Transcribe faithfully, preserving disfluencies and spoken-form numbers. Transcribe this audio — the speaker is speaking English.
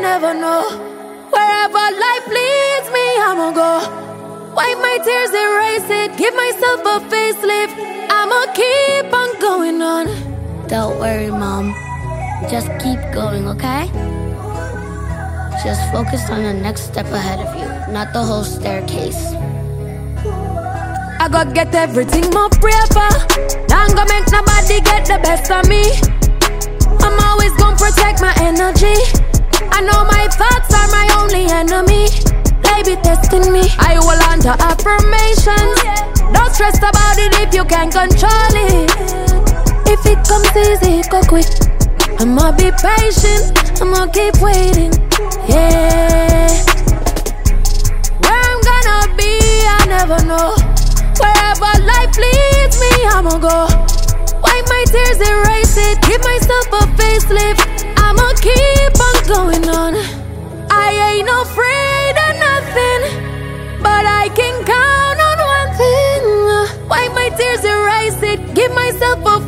never know. Wherever life leads me, I'ma go. Wipe my tears, erase it, give myself a facelift. I'ma keep on going on. Don't worry, Mom. Just keep going, okay? Just focus on the next step ahead of you, not the whole staircase. I gotta get everything more pray for. Now I'm gonna make nobody get the best of me. I'm always gonna protect my energy. I know my thoughts are my only enemy. They be testing me. I hold on to affirmations. Don't stress about it if you can't control it. If it comes easy, it go quick. I'ma be patient, I'ma keep waiting. Yeah. Where I'm gonna be, I never know. Wherever life leads me, I'ma go. Wipe my tears, erase it, give myself a facelift. I'ma keep on going on. I ain't afraid of nothing, but I can count on one thing. Wipe my tears, erase it, give myself a